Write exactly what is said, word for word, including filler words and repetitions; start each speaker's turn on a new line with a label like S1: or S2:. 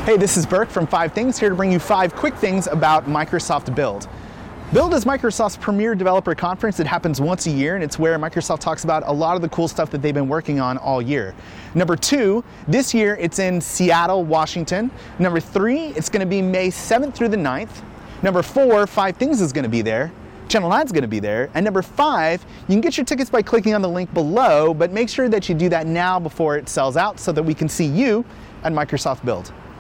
S1: Hey, this is Burke from Five Things, here to bring you five quick things about Microsoft Build. Build is Microsoft's premier developer conference. It happens once a year, and it's where Microsoft talks about a lot of the cool stuff that they've been working on all year. Number two, this year it's in Seattle, Washington. Number three, it's going to be May seventh through the ninth. Number four, Five Things is going to be there. Channel nine is going to be there. And number five, you can get your tickets by clicking on the link below, but make sure that you do that now before it sells out so that we can see you at Microsoft Build.